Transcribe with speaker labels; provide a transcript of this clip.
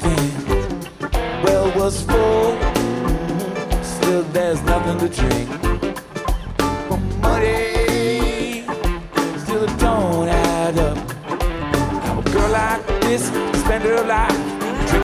Speaker 1: can. Well was full, still there's nothing to drink. Muddy